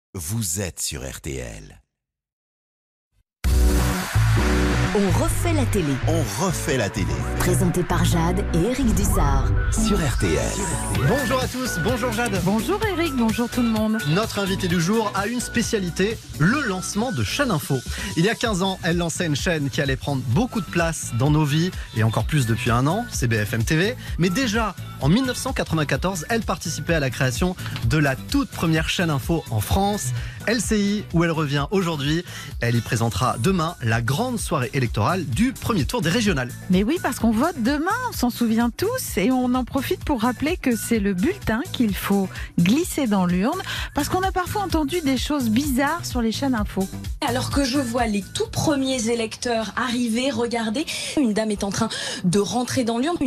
Vous êtes sur RTL. On refait la télé. On refait la télé. Présenté par Jade et Eric Dussard. Sur RTL. Bonjour à tous, bonjour Jade. Bonjour Eric, bonjour tout le monde. Notre invitée du jour a une spécialité, le lancement de Chaîne Info. Il y a 15 ans, elle lançait une chaîne qui allait prendre beaucoup de place dans nos vies, et encore plus depuis un an, c'est BFM TV. Mais déjà, en 1994, elle participait à la création de la toute première chaîne info en France, LCI, où elle revient aujourd'hui. Elle y présentera demain la grande soirée électorale du premier tour des régionales. Mais oui, parce qu'on vote demain, on s'en souvient tous, et on en profite pour rappeler que c'est le bulletin qu'il faut glisser dans l'urne, parce qu'on a parfois entendu des choses bizarres sur les chaînes info. Alors que je vois les tout premiers électeurs arriver, regardez, une dame est en train de rentrer dans l'urne,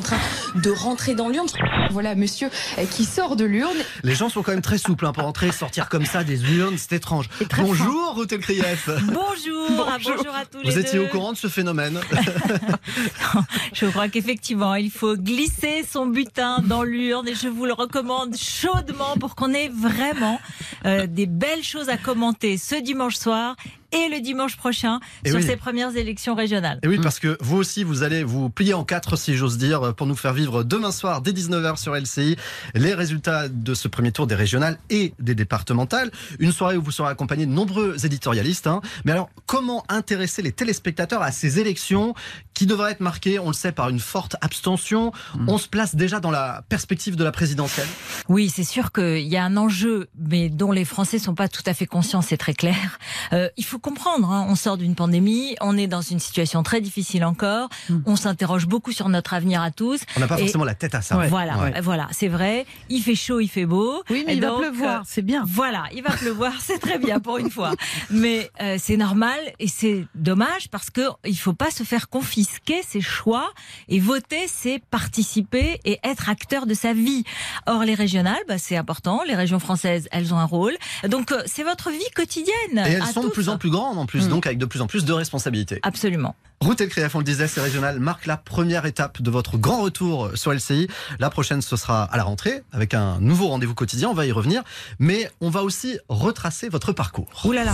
Voilà, monsieur qui sort de l'urne. Les gens sont quand même très souples pour entrer, sortir comme ça des urnes, c'est étrange. Bonjour Ruth Elkrief. Bonjour à tous les deux. Vous étiez au courant de ce phénomène? Je crois qu'effectivement, il faut glisser son butin dans l'urne et je vous le recommande chaudement pour qu'on ait vraiment des belles choses à commenter ce dimanche soir et le dimanche prochain sur ces premières élections régionales. Et oui, parce que vous aussi, vous allez vous plier en quatre, si j'ose dire, pour nous faire vivre demain soir, dès 19h sur LCI, les résultats de ce premier tour des régionales et des départementales. Une soirée où vous serez accompagné de nombreux éditorialistes. Mais alors, comment intéresser les téléspectateurs à ces élections qui devraient être marquées, on le sait, par une forte abstention? On se place déjà dans la perspective de la présidentielle. Oui, c'est sûr qu'il y a un enjeu, mais dont les Français ne sont pas tout à fait conscients, c'est très clair. Il faut comprendre, on sort d'une pandémie, on est dans une situation très difficile encore, on s'interroge beaucoup sur notre avenir à tous. On n'a pas forcément la tête à ça. Voilà, c'est vrai, il fait chaud, il fait beau. Oui, mais il va pleuvoir, c'est bien. Voilà, il va pleuvoir, c'est très bien pour une fois. Mais c'est normal et c'est dommage parce qu'il ne faut pas se faire confisquer ses choix, et voter, c'est participer et être acteur de sa vie. Or, les régionales, c'est important, les régions françaises, elles ont un rôle. Donc, c'est votre vie quotidienne. Et elles sont de plus en plus grandes en plus, donc avec de plus en plus de responsabilités. Absolument. Ruth Elkrief, on le disait, ces régionales marquent la première étape de votre grand retour sur LCI. La prochaine, ce sera à la rentrée, avec un nouveau rendez-vous quotidien, on va y revenir. Mais on va aussi retracer votre parcours. Ouh là là.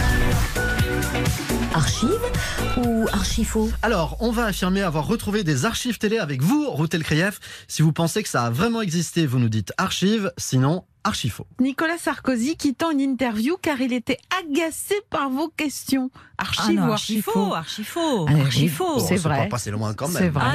Archive ou archifaux? Alors, on va affirmer avoir retrouvé des archives télé avec vous, Ruth Elkrief. Si vous pensez que ça a vraiment existé, vous nous dites archive, sinon archifaux. Nicolas Sarkozy quittant une interview car il était agacé par vos questions. Archive ou archifaux? Archifaux. C'est vrai. Pas passer loin quand même. C'est vrai. Ah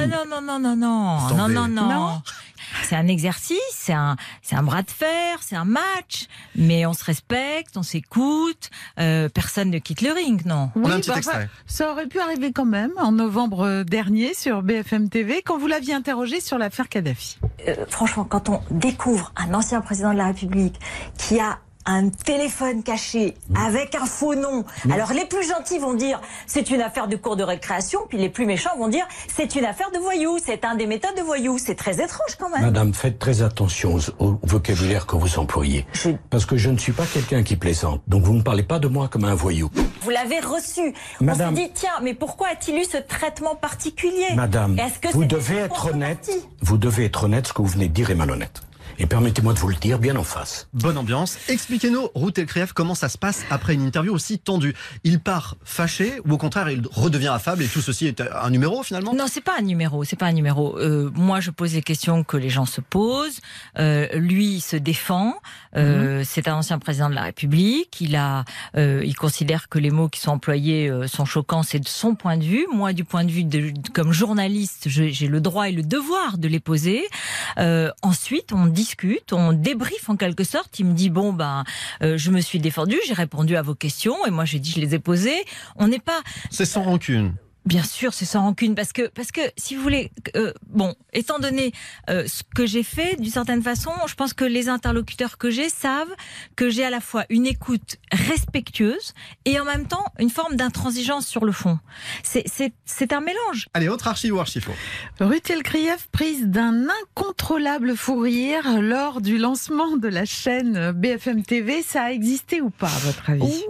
non. C'est un exercice, c'est un bras de fer, c'est un match, mais on se respecte, on s'écoute, personne ne quitte le ring, non? On a un petit extrait. Ça aurait pu arriver quand même en novembre dernier sur BFM TV quand vous l'aviez interrogé sur l'affaire Kadhafi. Franchement, quand on découvre un ancien président de la République qui a un téléphone caché avec un faux nom. Alors les plus gentils vont dire c'est une affaire de cour de récréation, puis les plus méchants vont dire c'est une affaire de voyous, c'est un des méthodes de voyous. C'est très étrange quand même. Madame, faites très attention au vocabulaire que vous employez. Parce que je ne suis pas quelqu'un qui plaisante. Donc vous ne parlez pas de moi comme un voyou. Vous l'avez reçu. Madame, on se dit tiens, mais pourquoi a-t-il eu ce traitement particulier? Madame, vous c'est devez être honnête. Vous devez être honnête, ce que vous venez de dire est malhonnête. Et permettez-moi de vous le dire bien en face. Bonne ambiance. Expliquez-nous, Ruth Elkrief, comment ça se passe après une interview aussi tendue. Il part fâché ou au contraire il redevient affable et tout ceci est un numéro finalement? Non, c'est pas un numéro. Moi, je pose les questions que les gens se posent. Lui, il se défend. C'est un ancien président de la République. Il considère que les mots qui sont employés sont choquants. C'est de son point de vue. Moi, du point de vue comme journaliste, j'ai le droit et le devoir de les poser. Ensuite, on discute, on débriefe en quelque sorte. Il me dit je me suis défendu, j'ai répondu à vos questions et moi j'ai dit je les ai posées. On n'est pas. C'est sans rancune. Bien sûr, c'est sans rancune parce que si vous voulez, étant donné ce que j'ai fait, d'une certaine façon, je pense que les interlocuteurs que j'ai savent que j'ai à la fois une écoute respectueuse et en même temps une forme d'intransigeance sur le fond. C'est un mélange. Allez, autre archive ou archifaux. Ruth Elkrief prise d'un incontrôlable fou rire lors du lancement de la chaîne BFM TV, ça a existé ou pas à votre avis? Oui,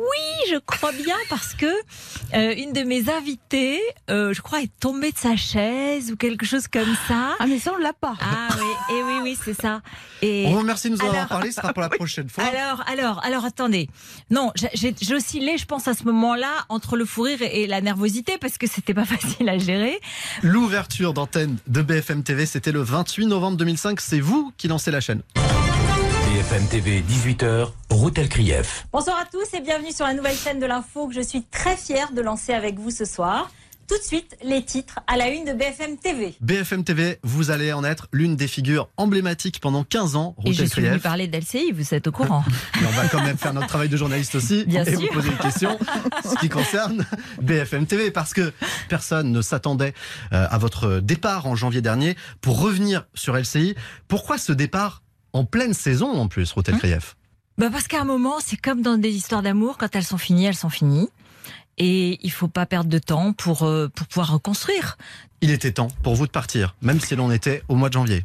je crois bien, parce que une de mes invitées, je crois, est tombée de sa chaise ou quelque chose comme ça. Ah, mais ça, on l'a pas. Ah oui, et oui, c'est ça. Et On vous remercie de nous en avoir parlé, ce sera pour la prochaine fois. Alors, attendez. Non, j'oscillais, je pense, à ce moment-là, entre le fou rire et la nervosité, parce que c'était pas facile à gérer. L'ouverture d'antenne de BFM TV, c'était le 28 novembre 2005. C'est vous qui lancez la chaîne. BFM TV, 18h, Routel Krief. Bonsoir à tous et bienvenue sur la nouvelle chaîne de l'info que je suis très fière de lancer avec vous ce soir. Tout de suite, les titres à la une de BFM TV. BFM TV, vous allez en être l'une des figures emblématiques pendant 15 ans. Et je suis venue parler d'LCI, vous êtes au courant. Mais on va quand même faire notre travail de journaliste aussi. Bien et sûr. vous poser une question, ce qui concerne BFM TV, parce que personne ne s'attendait à votre départ en janvier dernier pour revenir sur LCI. Pourquoi ce départ en pleine saison en plus, Routel Krief? Parce qu'à un moment, c'est comme dans des histoires d'amour, quand elles sont finies, elles sont finies. Et il faut pas perdre de temps pour pouvoir reconstruire. Il était temps pour vous de partir, même si l'on était au mois de janvier.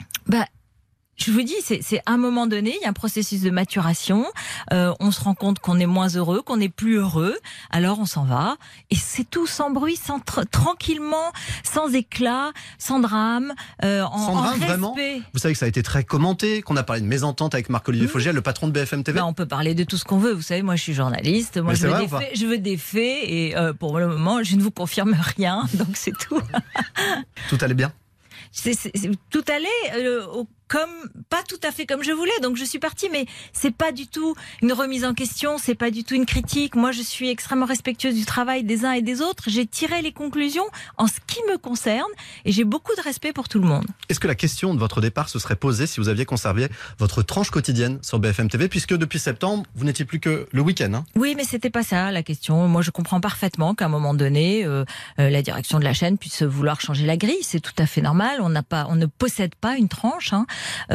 Je vous dis, c'est à un moment donné, il y a un processus de maturation. On se rend compte qu'on est moins heureux, qu'on est plus heureux. Alors on s'en va. Et c'est tout sans bruit, tranquillement, sans éclat, sans drame, Sans drame, respect. vraiment. Vous savez que ça a été très commenté, qu'on a parlé de mésentente avec Marc-Olivier Fogiel, le patron de BFM TV. On peut parler de tout ce qu'on veut. Vous savez, moi je suis journaliste. Moi Mais je c'est veux des faits. Et pour le moment, je ne vous confirme rien. Donc c'est tout. Tout allait bien? Tout allait pas tout à fait comme je voulais, donc je suis partie, mais c'est pas du tout une remise en question, c'est pas du tout une critique. Moi, je suis extrêmement respectueuse du travail des uns et des autres. J'ai tiré les conclusions en ce qui me concerne et j'ai beaucoup de respect pour tout le monde. Est-ce que la question de votre départ se serait posée si vous aviez conservé votre tranche quotidienne sur BFM TV, puisque depuis septembre, vous n'étiez plus que le week-end, hein? Oui, mais c'était pas ça la question. Moi, je comprends parfaitement qu'à un moment donné, la direction de la chaîne puisse vouloir changer la grille. C'est tout à fait normal. On ne possède pas une tranche, hein.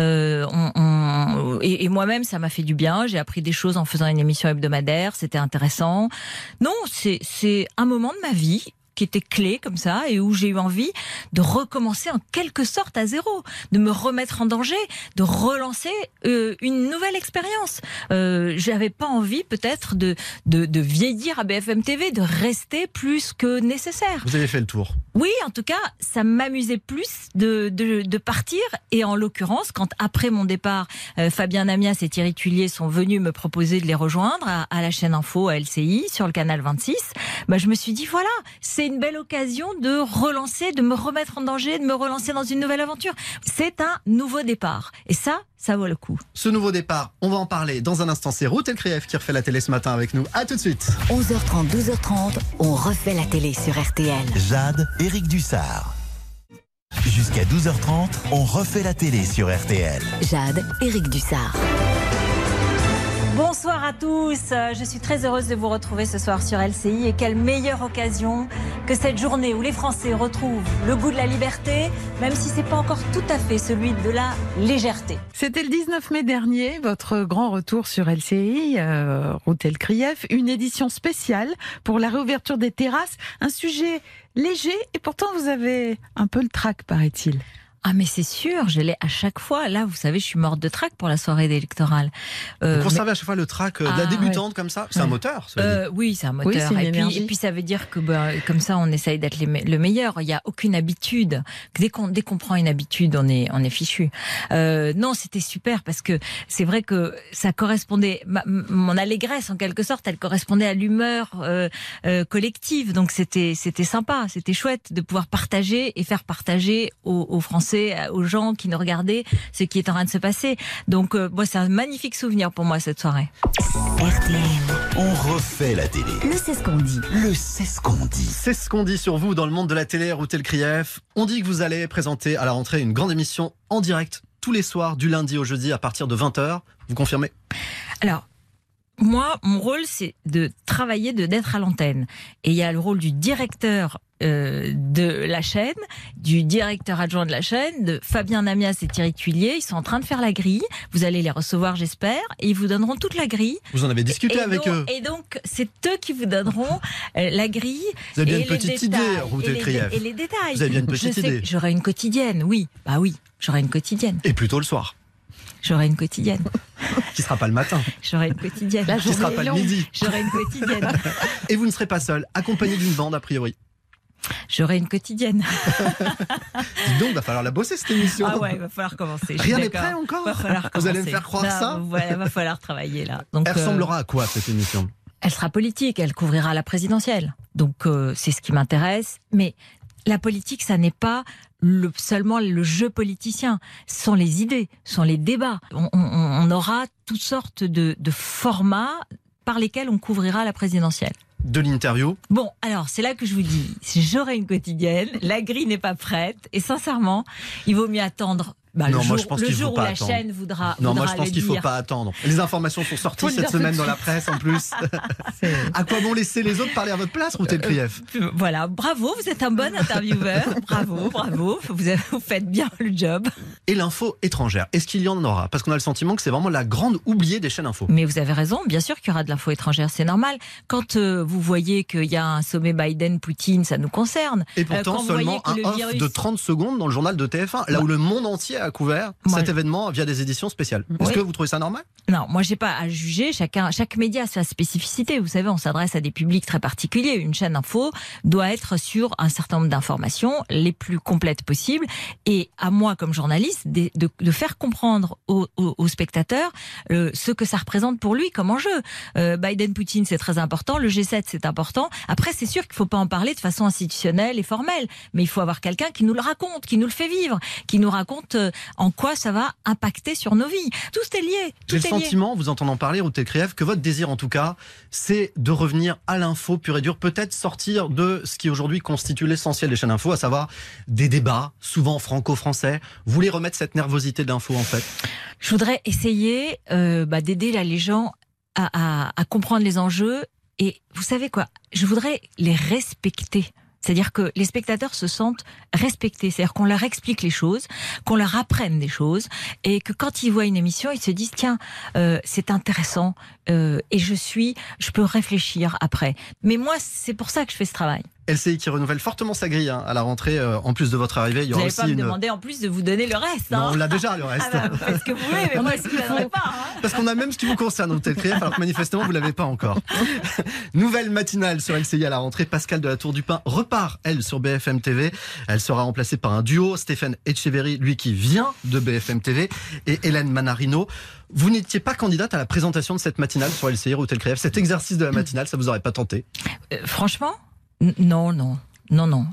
Et moi-même, ça m'a fait du bien. J'ai appris des choses en faisant une émission hebdomadaire. C'était intéressant. Non, c'est un moment de ma vie qui était clé comme ça et où j'ai eu envie de recommencer en quelque sorte à zéro, de me remettre en danger, de relancer une nouvelle expérience. J'avais pas envie peut-être de vieillir à BFM TV, de rester plus que nécessaire. Vous avez fait le tour. Oui, en tout cas, ça m'amusait plus de partir. Et en l'occurrence, quand après mon départ, Fabien Namias et Thierry Tuilier sont venus me proposer de les rejoindre à la chaîne Info, à LCI, sur le canal 26, je me suis dit, voilà, c'est une belle occasion de relancer, de me remettre en danger, de me relancer dans une nouvelle aventure. C'est un nouveau départ. Et ça vaut le coup. Ce nouveau départ, on va en parler dans un instant. C'est Routel Krief qui refait la télé ce matin avec nous. À tout de suite. 11h30, 12h30, on refait la télé sur RTL. Jade, Éric Dussard. Jusqu'à 12h30, on refait la télé sur RTL. Jade, Éric Dussard. Bonsoir à tous, je suis très heureuse de vous retrouver ce soir sur LCI et quelle meilleure occasion que cette journée où les Français retrouvent le goût de la liberté, même si c'est pas encore tout à fait celui de la légèreté. C'était le 19 mai dernier, votre grand retour sur LCI, Routel Krief, une édition spéciale pour la réouverture des terrasses, un sujet léger et pourtant vous avez un peu le trac, paraît-il. Ah mais c'est sûr, je l'ai à chaque fois. Là, vous savez, je suis morte de trac pour la soirée électorale. Vous conservez à chaque fois le trac de la débutante comme ça? C'est un moteur, ça. Oui, c'est un moteur. Oui, c'est une énergie. Et puis ça veut dire que comme ça, on essaye d'être le meilleur. Il n'y a aucune habitude. Dès qu'on prend une habitude, on est fichu. Non, c'était super parce que c'est vrai que ça correspondait, mon allégresse en quelque sorte, elle correspondait à l'humeur collective. Donc c'était sympa, c'était chouette de pouvoir partager et faire partager aux Français, aux gens qui nous regardaient, ce qui est en train de se passer. Donc, c'est un magnifique souvenir pour moi, cette soirée. RTL, On refait la télé. le C'est ce qu'on dit. Le C'est ce qu'on dit. C'est ce qu'on dit sur vous dans le monde de la télé, Routel Krief. On dit que vous allez présenter à la rentrée une grande émission en direct tous les soirs, du lundi au jeudi, à partir de 20h. Vous confirmez? Alors, moi, mon rôle, c'est de travailler, d'être à l'antenne. Et il y a le rôle du directeur de la chaîne, du directeur adjoint de la chaîne, de Fabien Namias et Thierry Tuilier. Ils sont en train de faire la grille. Vous allez les recevoir, j'espère, et ils vous donneront toute la grille. Vous en avez discuté avec eux? Et donc, c'est eux qui vous donneront la grille. Vous avez bien et une petite les détails, idée, Routel Krief. Et les détails. Vous avez bien une petite idée. J'aurai une quotidienne, oui. Bah oui, j'aurai une quotidienne. Et plutôt le soir. J'aurai une quotidienne. Qui sera pas le matin. J'aurai une quotidienne. Qui sera pas le midi. J'aurai une quotidienne. Et vous ne serez pas seul, accompagné d'une bande a priori. J'aurai une quotidienne. Dis donc, va falloir la bosser cette émission. Ah ouais, il va falloir commencer. Rien n'est prêt encore. Va falloir commencer. Vous allez me faire croire ça. Ouais, va falloir travailler là. Donc, elle ressemblera à quoi cette émission? Elle sera politique, elle couvrira la présidentielle. Donc c'est ce qui m'intéresse. Mais la politique, ça n'est pas seulement le jeu politicien. Ce sont les idées, ce sont les débats. On aura toutes sortes de formats par lesquels on couvrira la présidentielle. De l'interview. Bon, alors c'est là que je vous dis, j'aurai une quotidienne, la grille n'est pas prête, et sincèrement, il vaut mieux attendre. Non, moi je pense qu'il jour faut pas où la attendre. chaîne voudra. Non, voudra moi je pense qu'il faut pas attendre. Les informations sont sorties cette semaine dans la presse en plus. À quoi bon laisser les autres parler à votre place, Routel Krief? Voilà, bravo, vous êtes un bon intervieweur. Bravo, vous faites bien le job. Et l'info étrangère, est-ce qu'il y en aura? Parce qu'on a le sentiment que c'est vraiment la grande oubliée des chaînes info. Mais vous avez raison, bien sûr qu'il y aura de l'info étrangère, c'est normal. Quand vous voyez qu'il y a un sommet Biden-Poutine, ça nous concerne. Et pourtant, seulement un off de 30 secondes dans le journal de TF1, là où le monde entier a couvert cet événement via des éditions spéciales. Est-ce que vous trouvez ça normal? Non, moi j'ai pas à juger. Chaque média a sa spécificité. Vous savez, on s'adresse à des publics très particuliers. Une chaîne info doit être sur un certain nombre d'informations les plus complètes possibles. Et à moi, comme journaliste, de faire comprendre aux spectateurs ce que ça représente pour lui comme enjeu. Biden-Poutine, c'est très important. Le G7, c'est important. Après, c'est sûr qu'il faut pas en parler de façon institutionnelle et formelle. Mais il faut avoir quelqu'un qui nous le raconte, qui nous le fait vivre, qui nous raconte en quoi ça va impacter sur nos vies. Tout est lié. J'ai le sentiment, vous entendant parler, Routel Krief, que votre désir en tout cas, c'est de revenir à l'info pure et dure, peut-être sortir de ce qui aujourd'hui constitue l'essentiel des chaînes info, à savoir des débats, souvent franco-français. Vous voulez remettre cette nervosité de l'info en fait? Je voudrais essayer d'aider là, les gens à comprendre les enjeux. Et vous savez quoi? Je voudrais les respecter. C'est-à-dire que les spectateurs se sentent respectés. C'est-à-dire qu'on leur explique les choses, qu'on leur apprenne des choses, et que quand ils voient une émission, ils se disent tiens, c'est intéressant, et je peux réfléchir après. Mais moi, c'est pour ça que je fais ce travail. LCI qui renouvelle fortement sa grille à la rentrée. En plus de votre arrivée, il y aura aussi vous n'allez pas me demander en plus de vous donner le reste. Non, on l'a déjà le reste. Faites ce que vous voulez, mais moi je ne vous donnerai pas. Parce qu'on a même ce qui vous concerne, Routel Krief, alors que manifestement vous ne l'avez pas encore. Nouvelle matinale sur LCI à la rentrée. Pascal de la Tour du Pin repart, elle, sur BFM TV. Elle sera remplacée par un duo, Stéphane Etcheverry, lui qui vient de BFM TV, et Hélène Manarino. Vous n'étiez pas candidate à la présentation de cette matinale sur LCI, Routel Krief. Cet exercice de la matinale, ça vous aurait pas tenté? Franchement, non. Non,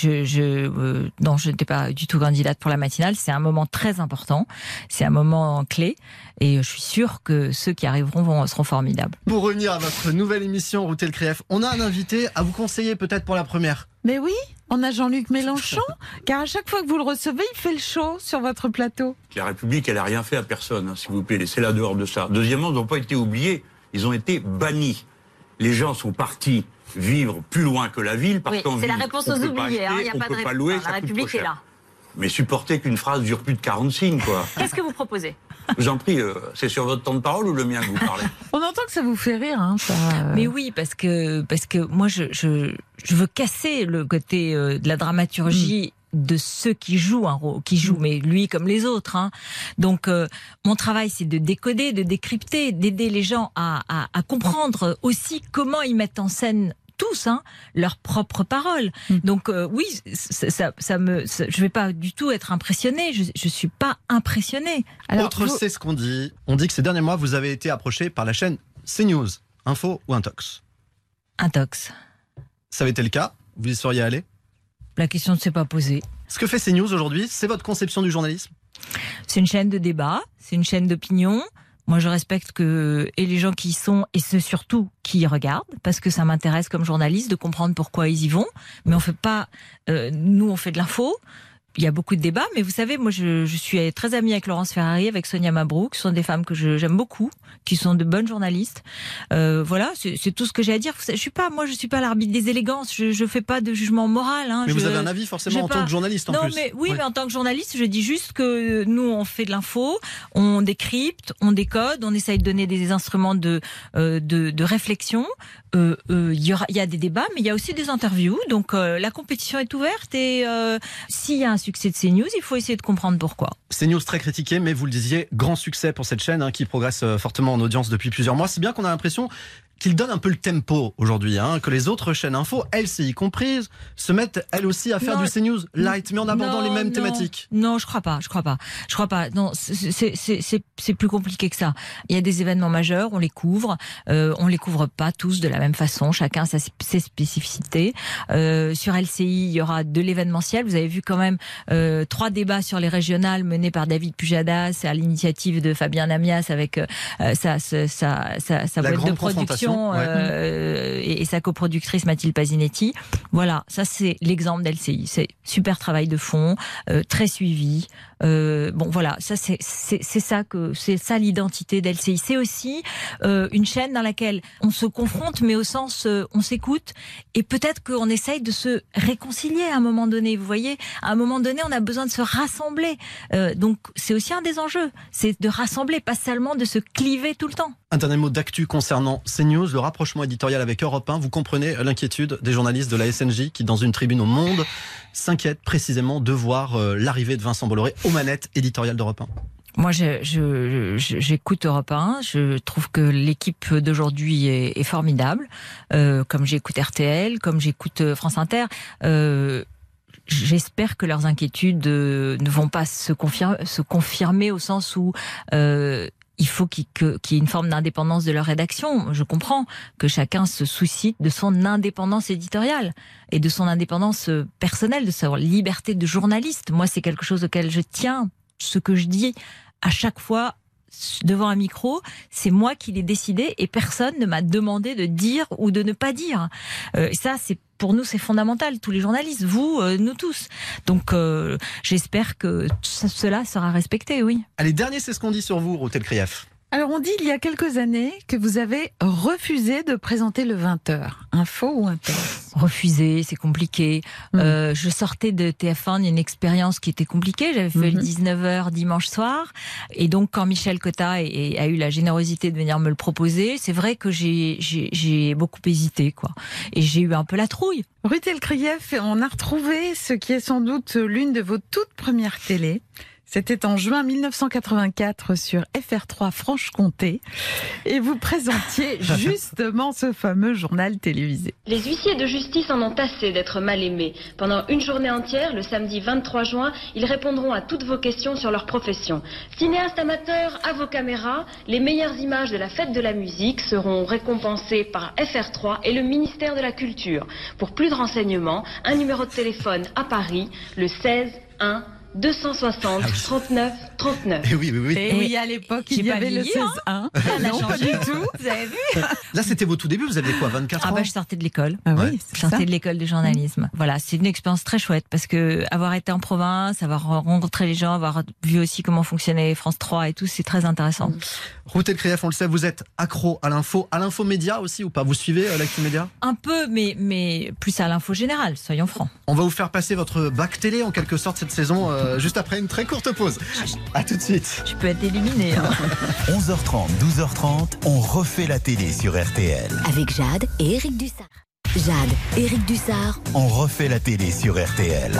je n'étais pas du tout candidate pour la matinale. C'est un moment très important, c'est un moment clé, et je suis sûre que ceux qui arriveront seront formidables. Pour revenir à votre nouvelle émission, Routel Krief, on a un invité à vous conseiller peut-être pour la première. Mais oui, on a Jean-Luc Mélenchon, car à chaque fois que vous le recevez, il fait le show sur votre plateau. La République, elle n'a rien fait à personne, s'il vous plaît, laissez-la dehors de ça. Deuxièmement, ils n'ont pas été oubliés, ils ont été bannis. Les gens sont partis vivre plus loin que la ville, parce qu'en ville, c'est la réponse aux oubliés, il n'y a pas de réponse. La République est là. Mais supporter qu'une phrase dure plus de 40 signes, quoi. Qu'est-ce que vous proposez? Je vous en prie, c'est sur votre temps de parole ou le mien que vous parlez? On entend que ça vous fait rire, hein, ça. Mais oui, parce que moi, je veux casser le côté de la dramaturgie de ceux qui jouent un rôle, mais lui comme les autres. Hein. Donc, mon travail, c'est de décoder, de décrypter, d'aider les gens à comprendre aussi comment ils mettent en scène tous leurs propres paroles. Donc oui, je vais pas du tout être impressionnée. Je suis pas impressionnée. Alors, c'est ce qu'on dit. On dit que ces derniers mois, vous avez été approché par la chaîne CNews, Info ou Intox. Intox. Ça avait été le cas? Vous y seriez allé? La question ne s'est pas posée. Ce que fait CNews aujourd'hui, c'est votre conception du journalisme? C'est une chaîne de débat, c'est une chaîne d'opinion. Moi, je respecte et les gens qui y sont, et ceux surtout qui y regardent, parce que ça m'intéresse comme journaliste de comprendre pourquoi ils y vont. Mais on fait pas, nous, on fait de l'info. Il y a beaucoup de débats, mais vous savez, moi, je suis très amie avec Laurence Ferrari, avec Sonia Mabrouk. Ce sont des femmes que j'aime beaucoup, qui sont de bonnes journalistes. Voilà, c'est tout ce que j'ai à dire. Je suis pas l'arbitre des élégances. Je fais pas de jugement moral. Mais vous avez un avis forcément en tant que journaliste en plus. Non, mais oui, mais en tant que journaliste, je dis juste que nous, on fait de l'info, on décrypte, on décode, on essaye de donner des instruments de réflexion. Il y a des débats, mais il y a aussi des interviews. Donc la compétition est ouverte, et s'il y a un succès de CNews, il faut essayer de comprendre pourquoi. CNews très critiqué, mais vous le disiez, grand succès pour cette chaîne qui progresse fortement en audience depuis plusieurs mois. C'est bien qu'on a l'impression qu'il donne un peu le tempo aujourd'hui, que les autres chaînes info, LCI comprises, se mettent elles aussi à faire du CNews light, mais en abordant les mêmes thématiques. Non, je crois pas. Non, c'est plus compliqué que ça. Il y a des événements majeurs, on les couvre pas tous de la même façon, chacun a ses spécificités. Sur LCI, il y aura de l'événementiel. Vous avez vu quand même 3 débats sur les régionales menés par David Pujadas à l'initiative de Fabien Namias avec sa boîte de production. Et sa coproductrice Mathilde Pasinetti. Voilà, ça c'est l'exemple d'LCI. C'est super travail de fond, très suivi. Voilà, ça c'est ça l'identité d'LCI. C'est aussi une chaîne dans laquelle on se confronte, mais au sens on s'écoute et peut-être qu'on essaye de se réconcilier à un moment donné. Vous voyez, à un moment donné, on a besoin de se rassembler. Donc c'est aussi un des enjeux, c'est de rassembler, pas seulement de se cliver tout le temps. Un dernier mot d'actu concernant CNews, le rapprochement éditorial avec Europe 1. Vous comprenez l'inquiétude des journalistes de la SNJ qui, dans une tribune au Monde, s'inquiètent précisément de voir l'arrivée de Vincent Bolloré aux manettes éditoriales d'Europe 1. Moi, j'écoute Europe 1. Je trouve que l'équipe d'aujourd'hui est formidable. Comme j'écoute RTL, comme j'écoute France Inter. J'espère que leurs inquiétudes ne vont pas se confirmer au sens où il faut qu'il y ait une forme d'indépendance de leur rédaction. Je comprends que chacun se soucie de son indépendance éditoriale et de son indépendance personnelle, de sa liberté de journaliste. Moi, c'est quelque chose auquel je tiens. Ce que je dis à chaque fois devant un micro, c'est moi qui l'ai décidé et personne ne m'a demandé de dire ou de ne pas dire. Ça, pour nous, c'est fondamental, tous les journalistes, vous, nous tous. Donc, j'espère que cela sera respecté, oui. Allez, dernier, c'est ce qu'on dit sur vous, Routel Krief. Alors, on dit il y a quelques années que vous avez refusé de présenter le 20h. Info ou inter? Refusé, c'est compliqué. Je sortais de TF1, une expérience qui était compliquée. J'avais fait le 19h dimanche soir. Et donc, quand Michel Cotta a eu la générosité de venir me le proposer, c'est vrai que j'ai beaucoup hésité, quoi. Et j'ai eu un peu la trouille. Routel Krief, on a retrouvé ce qui est sans doute l'une de vos toutes premières télés. C'était en juin 1984 sur FR3 Franche-Comté et vous présentiez justement ce fameux journal télévisé. Les huissiers de justice en ont assez d'être mal aimés. Pendant une journée entière, le samedi 23 juin, ils répondront à toutes vos questions sur leur profession. Cinéastes amateurs, à vos caméras, les meilleures images de la fête de la musique seront récompensées par FR3 et le ministère de la Culture. Pour plus de renseignements, un numéro de téléphone à Paris, le 16 1 260 39 39. Et oui. Et oui, à l'époque, il y avait le 16-1. Non, pas du tout. Vous avez vu? Là, c'était vos tout débuts. Vous aviez quoi, 24 ans? Je sortais de l'école. Ah oui, je sortais de l'école de journalisme. Voilà, c'est une expérience très chouette parce que avoir été en province, avoir rencontré les gens, avoir vu aussi comment fonctionnait France 3 et tout, c'est très intéressant. Routel Krief, on le sait, vous êtes accro à l'info média aussi ou pas? Vous suivez l'actu média? Un peu, mais plus à l'info générale, soyons francs. On va vous faire passer votre bac télé en quelque sorte cette saison, juste après une très courte pause. À tout de suite. Je peux être éliminée. 11h30, 12h30, on refait la télé sur RTL. Avec Jade et Éric Dussard. Jade, Éric Dussard. On refait la télé sur RTL.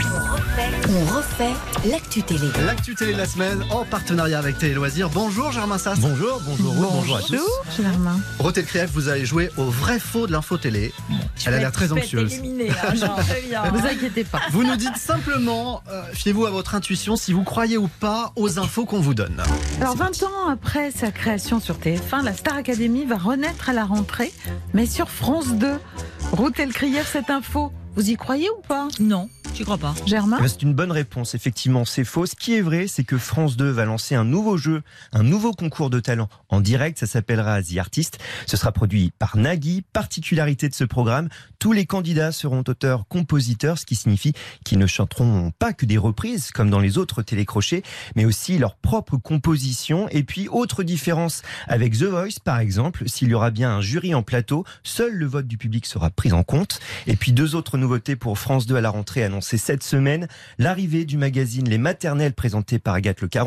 On refait l'actu télé. L'actu télé de la semaine en partenariat avec Télé Loisirs. Bonjour Germain Sass. Bonjour à tous. Bonjour Germain. Routel Krief, vous allez jouer au vrai faux de l'info télé. Elle a l'air très anxieuse. Ne vous inquiétez pas. Vous nous dites simplement, fiez-vous à votre intuition si vous croyez ou pas aux infos qu'on vous donne. Alors 20 ans après sa création sur TF1, la Star Academy va renaître à la rentrée, mais sur France 2. Routel Krief, cette info, vous y croyez ou pas? Non, j'y crois pas. Germain? C'est une bonne réponse, effectivement, c'est faux. Ce qui est vrai, c'est que France 2 va lancer un nouveau jeu, un nouveau concours de talent en direct, ça s'appellera The Artist. Ce sera produit par Nagui. Particularité de ce programme, tous les candidats seront auteurs-compositeurs, ce qui signifie qu'ils ne chanteront pas que des reprises, comme dans les autres télécrochets, mais aussi leur propre composition. Et puis, autre différence avec The Voice, par exemple, s'il y aura bien un jury en plateau, seul le vote du public sera pris en compte. Et puis, deux autres nouveautés pour France 2 à la rentrée annoncées cette semaine. L'arrivée du magazine Les Maternelles présenté par Agathe Le Caron.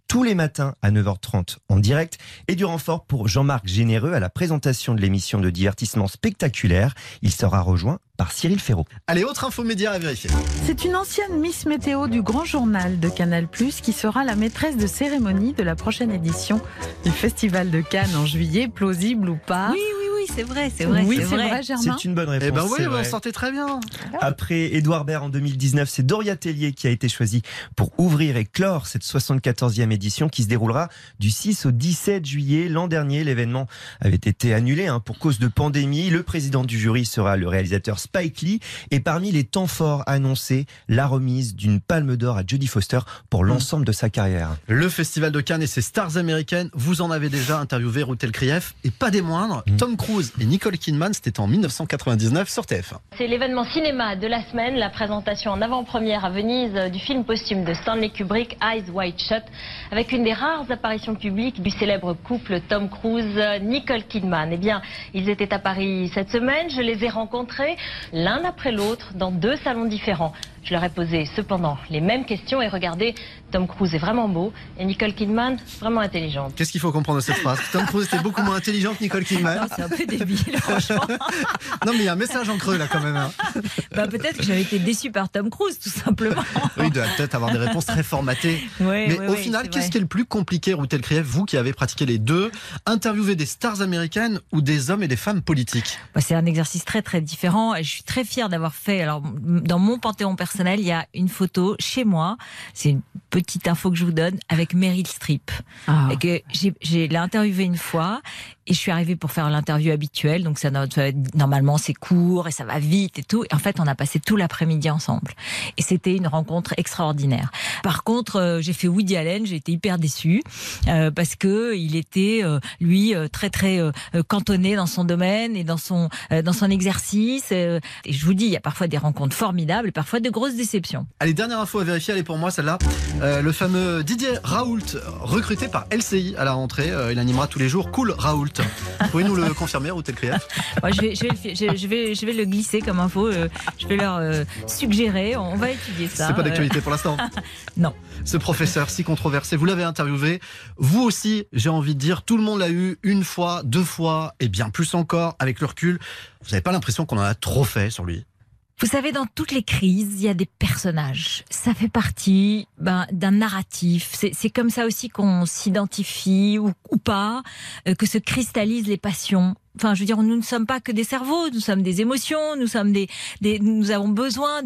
tous les matins à 9h30 en direct et du renfort pour Jean-Marc Généreux à la présentation de l'émission de divertissement spectaculaire. Il sera rejoint par Cyril Ferraud. Allez, autre info média à vérifier. C'est une ancienne Miss Météo du Grand Journal de Canal+, qui sera la maîtresse de cérémonie de la prochaine édition du Festival de Cannes en juillet, plausible ou pas. Oui, c'est vrai. Oui, c'est vrai, Germain. C'est une bonne réponse. Eh ben oui, c'est on vrai. sortait très bien. Après Édouard Baird en 2019, c'est Doria Tellier qui a été choisie pour ouvrir et clore cette 74e édition qui se déroulera du 6 au 17 juillet. L'an dernier, l'événement avait été annulé pour cause de pandémie. Le président du jury sera le réalisateur Spike Lee. Et parmi les temps forts annoncés, la remise d'une palme d'or à Jodie Foster pour l'ensemble de sa carrière. Le Festival de Cannes et ses stars américaines, vous en avez déjà interviewé Ruth Elkrieff, et pas des moindres, Tom Cruise et Nicole Kidman, c'était en 1999 sur TF1. C'est l'événement cinéma de la semaine, la présentation en avant-première à Venise du film posthume de Stanley Kubrick, Eyes Wide Shut, avec une des rares apparitions publiques du célèbre couple Tom Cruise-Nicole Kidman. Eh bien, ils étaient à Paris cette semaine, je les ai rencontrés l'un après l'autre dans 2 salons différents. Je leur ai posé cependant les mêmes questions et regardez, Tom Cruise est vraiment beau et Nicole Kidman vraiment intelligente. Qu'est-ce qu'il faut comprendre de cette phrase? Tom Cruise était beaucoup moins intelligent que Nicole Kidman. Non, c'est un peu débile, franchement. Non, mais il y a un message en creux là quand même. Peut-être que j'avais été déçue par Tom Cruise, tout simplement. Oui, il doit peut-être avoir des réponses très formatées. Mais au final, qu'est-ce qui est le plus compliqué, Ruth Elkrieff, vous qui avez pratiqué les deux, interviewer des stars américaines ou des hommes et des femmes politiques? C'est un exercice très très différent et je suis très fière d'avoir fait. Alors, dans mon panthéon personnel, il y a une photo chez moi. C'est une petite info que je vous donne avec Meryl Streep. Et que j'ai l'ai interviewée une fois. Et je suis arrivée pour faire l'interview habituelle, donc normalement c'est court et ça va vite et tout. Et en fait, on a passé tout l'après-midi ensemble. Et c'était une rencontre extraordinaire. Par contre, j'ai fait Woody Allen, j'ai été hyper déçue parce que il était lui très très cantonné dans son domaine et dans son exercice. Et je vous dis, il y a parfois des rencontres formidables et parfois de grosses déceptions. Allez, dernière info à vérifier, elle est pour moi celle-là. Le fameux Didier Raoult, recruté par LCI à la rentrée, il animera tous les jours Cool Raoult. Pouvez nous le confirmer, Ruth Elkrieff? Je vais le glisser comme info. Je vais leur suggérer. On va étudier ça. C'est pas d'actualité pour l'instant? Non. Ce professeur si controversé, vous l'avez interviewé. Vous aussi, j'ai envie de dire, tout le monde l'a eu une fois, 2 fois, et bien plus encore avec le recul. Vous n'avez pas l'impression qu'on en a trop fait sur lui? Vous savez, dans toutes les crises, il y a des personnages. Ça fait partie d'un narratif. C'est comme ça aussi qu'on s'identifie ou pas, que se cristallisent les passions. Enfin, je veux dire, nous ne sommes pas que des cerveaux, nous sommes des émotions, nous avons besoin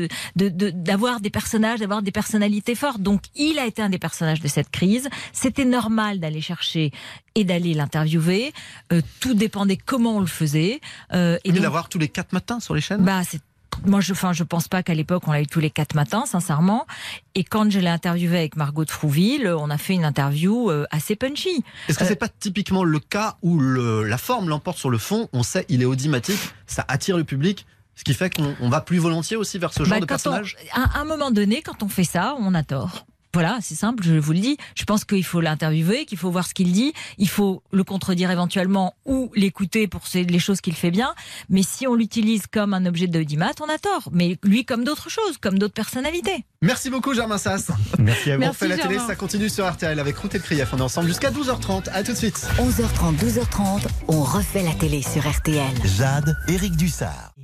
d'avoir des personnages, d'avoir des personnalités fortes. Donc, il a été un des personnages de cette crise. C'était normal d'aller chercher et d'aller l'interviewer. Tout dépendait comment on le faisait. Et l'avoir tous les 4 matins sur les chaînes? Moi, je pense pas qu'à l'époque, on l'a eu tous les 4 matins, sincèrement. Et quand je l'ai interviewé avec Margot de Frouville, on a fait une interview assez punchy. Est-ce que c'est pas typiquement le cas où la forme l'emporte sur le fond? On sait, il est audimatique, ça attire le public, ce qui fait qu'on va plus volontiers aussi vers ce genre de personnage? À un moment donné, quand on fait ça, on a tort. Voilà, c'est simple, je vous le dis. Je pense qu'il faut l'interviewer, qu'il faut voir ce qu'il dit. Il faut le contredire éventuellement ou l'écouter pour les choses qu'il fait bien. Mais si on l'utilise comme un objet d'audimat, on a tort. Mais lui, comme d'autres choses, comme d'autres personnalités. Merci beaucoup, Germain Sass. Merci à vous. On fait la télé, ça continue sur RTL avec Ruth Elkrieff. On est ensemble jusqu'à 12h30. À tout de suite. 11h30, 12h30, on refait la télé sur RTL. Jade, Éric Dussard.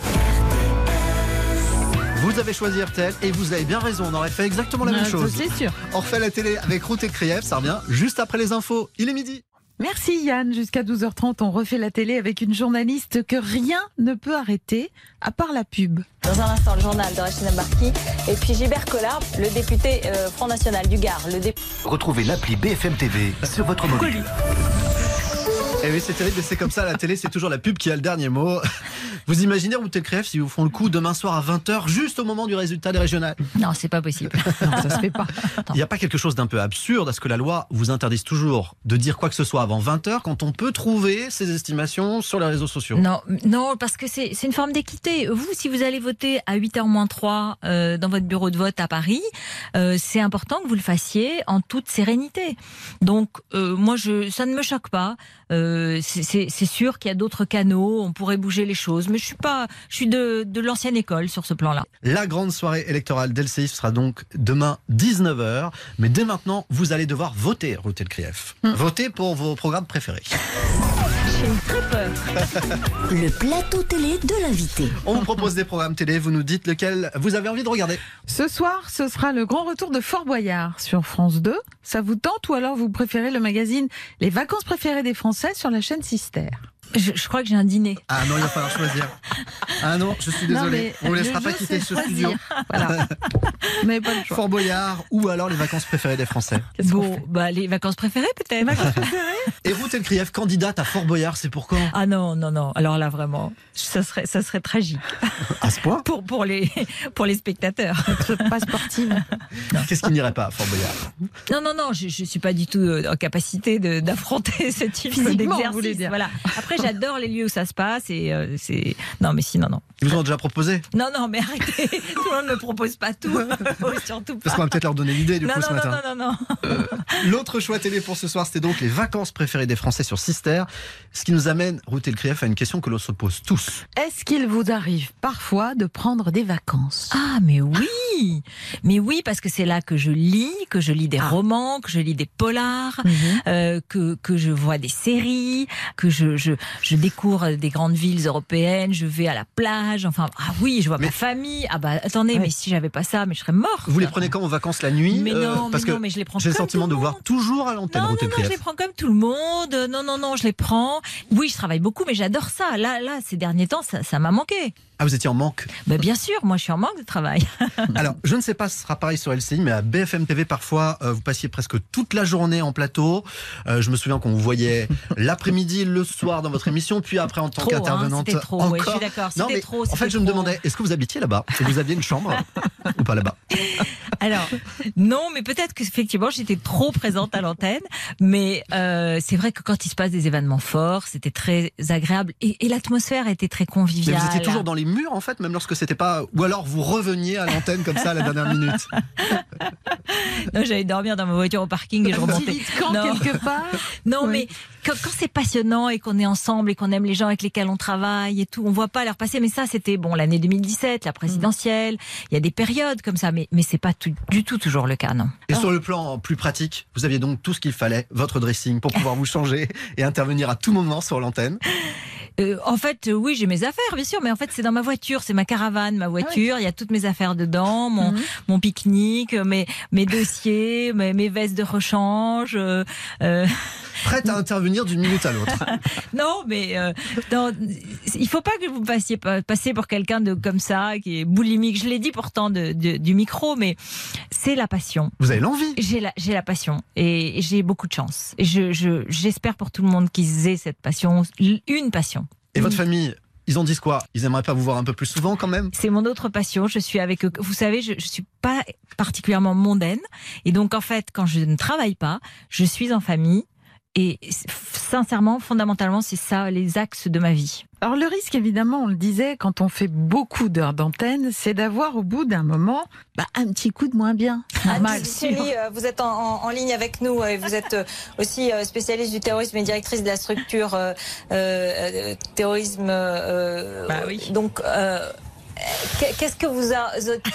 Vous avez choisi RTL et vous avez bien raison, on aurait fait exactement la même chose. C'est sûr. On refait la télé avec Ruth Elkrieff, ça revient juste après les infos. Il est midi. Merci Yann. Jusqu'à 12h30, on refait la télé avec une journaliste que rien ne peut arrêter, à part la pub. Dans un instant, le journal de Rachida Barki. Et puis Gilbert Collard, le député Front National du Gard. Retrouvez l'appli BFM TV sur votre mobile. Eh oui, c'est terrible, mais c'est comme ça, la télé, c'est toujours la pub qui a le dernier mot. Vous imaginez, Ruth Elkrieff, si vous font le coup demain soir à 20h, juste au moment du résultat des régionales? Non, c'est pas possible. Non, ça se fait pas. Il n'y a pas quelque chose d'un peu absurde à ce que la loi vous interdise toujours de dire quoi que ce soit avant 20h quand on peut trouver ces estimations sur les réseaux sociaux? Non, parce que c'est une forme d'équité. Vous, si vous allez voter à 8h-3 dans votre bureau de vote à Paris, c'est important que vous le fassiez en toute sérénité. Donc, moi, ça ne me choque pas c'est sûr qu'il y a d'autres canaux, on pourrait bouger les choses, mais je suis de l'ancienne école sur ce plan-là. La grande soirée électorale d'LCI sera donc demain 19h. Mais dès maintenant, vous allez devoir voter, Ruth Elkrief. Voter pour vos programmes préférés. J'ai eu très peur. Le plateau télé de l'invité. On vous propose des programmes télé, vous nous dites lequel vous avez envie de regarder. Ce soir, ce sera le grand retour de Fort Boyard sur France 2. Ça vous tente ou alors vous préférez le magazine Les vacances préférées des Français sur la chaîne Sister? Je crois que j'ai un dîner. Ah non, il va falloir choisir. Ah non, je suis désolé. On ne laissera pas quitter ce studio. Voilà. Mais pas le choix. Fort Boyard ou alors les vacances préférées des Français. Bon, les vacances préférées peut-être. Et Ruth Elkrief, candidate à Fort Boyard, c'est pour quand? Ah non. Alors là vraiment, ça serait tragique. À ce point? Pour les spectateurs. Pas sportive. Qu'est-ce qui n'irait pas à Fort Boyard? Non, je suis pas du tout en capacité d'affronter ce type d'exercice. Voilà. Après, j'adore les lieux où ça se passe et non, mais si, non. Ils vous ont déjà proposé? Non, mais arrêtez. Tout le monde ne me propose pas tout. Surtout pas. Parce qu'on va peut-être leur donner l'idée du coup ce matin. Non. L'autre choix télé pour ce soir, c'était donc les vacances préférées des Français sur Sister. Ce qui nous amène, Ruth Elkrief, à une question que l'on se pose tous. Est-ce qu'il vous arrive parfois de prendre des vacances? Ah, mais oui, parce que c'est là que je lis des romans, que je lis des polars, que je vois des séries, que je découvre des grandes villes européennes, je vais à la plage, enfin, je vois ma famille. Ah bah attendez, mais si j'avais pas ça, mais je serais morte. Vous les prenez quand en vacances la nuit? Mais non, parce mais je les prends. J'ai le sentiment de voir toujours à l'antenne. Non, je les prends comme tout le monde. Non, je les prends. Oui, je travaille beaucoup, mais j'adore ça. Là, ces derniers temps, ça m'a manqué. Ah, vous étiez en manque? Bien sûr, moi je suis en manque de travail. Alors, je ne sais pas si ce sera pareil sur LCI, mais à BFM TV, parfois, vous passiez presque toute la journée en plateau. Je me souviens qu'on vous voyait l'après-midi, le soir dans votre émission, puis après en tant qu'intervenante. C'était trop, encore. Ouais, je suis d'accord. Non, mais trop, en fait, je me demandais, est-ce que vous habitiez là-bas? Et vous aviez une chambre ou pas là-bas? Alors, non, mais peut-être qu'effectivement, j'étais trop présente à l'antenne. Mais c'est vrai que quand il se passe des événements forts, c'était très agréable. Et l'atmosphère était très conviviale. Mais vous étiez toujours dans les murs, en fait, même lorsque c'était pas... Ou alors vous reveniez à l'antenne comme ça à la dernière minute? Non, j'allais dormir dans ma voiture au parking et je remontais. Quelque part. Non, mais quand c'est passionnant et qu'on est ensemble et qu'on aime les gens avec lesquels on travaille et tout, on voit pas leur passer. Mais ça, c'était l'année 2017, la présidentielle. Il y a des périodes comme ça, mais c'est pas du tout toujours le cas, non. Et sur le plan plus pratique, vous aviez donc tout ce qu'il fallait, votre dressing, pour pouvoir vous changer et intervenir à tout moment sur l'antenne? En fait, oui, j'ai mes affaires, bien sûr, mais en fait, c'est dans ma voiture, c'est ma caravane, ma voiture. Il y a toutes mes affaires dedans, mon pique-nique, mes dossiers, mes vestes de rechange. Prête à intervenir d'une minute à l'autre. Non, mais il faut pas que vous me fassiez passer pour quelqu'un de comme ça, qui est boulimique. Je l'ai dit pourtant du micro, mais c'est la passion. Vous avez l'envie? J'ai la passion et j'ai beaucoup de chance. Et j'espère pour tout le monde qu'ils aient cette passion, une passion. Et votre famille, ils en disent quoi? Ils aimeraient pas vous voir un peu plus souvent quand même? C'est mon autre passion, je suis avec eux. Vous savez, je suis pas particulièrement mondaine. Et donc en fait, quand je ne travaille pas, je suis en famille. Et sincèrement, fondamentalement, c'est ça les axes de ma vie. Alors le risque, évidemment, on le disait, quand on fait beaucoup d'heures d'antenne, c'est d'avoir au bout d'un moment un petit coup de moins bien. Normal. Célie, vous êtes en ligne avec nous et vous êtes aussi spécialiste du terrorisme et directrice de la structure terrorisme. Oui. Donc, qu'est-ce que vous a...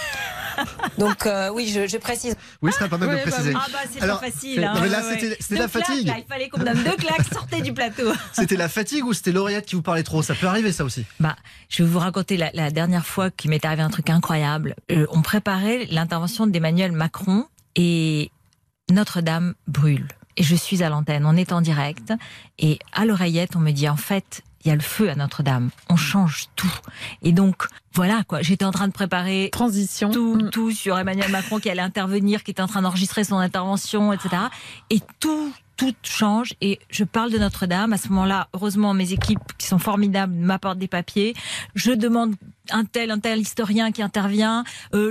Donc oui, je précise. Oui, ce serait pas mal de préciser. Oui. C'est pas facile. Mais là, c'était la fatigue. Là, il fallait qu'on me donne 2 claques, sortez du plateau. C'était la fatigue ou c'était l'oreillette qui vous parlait trop? Ça peut arriver, ça aussi. Je vais vous raconter la dernière fois qu'il m'est arrivé un truc incroyable. On préparait l'intervention d'Emmanuel Macron et Notre-Dame brûle. Et je suis à l'antenne, on est en direct. Et à l'oreillette, on me dit en fait... Il y a le feu à Notre-Dame. On change tout. Et donc, voilà, quoi. J'étais en train de préparer transition, tout sur Emmanuel Macron qui allait intervenir, qui était en train d'enregistrer son intervention, etc. Et tout change. Et je parle de Notre-Dame. À ce moment-là, heureusement, mes équipes qui sont formidables m'apportent des papiers. Je demande un tel historien qui intervient,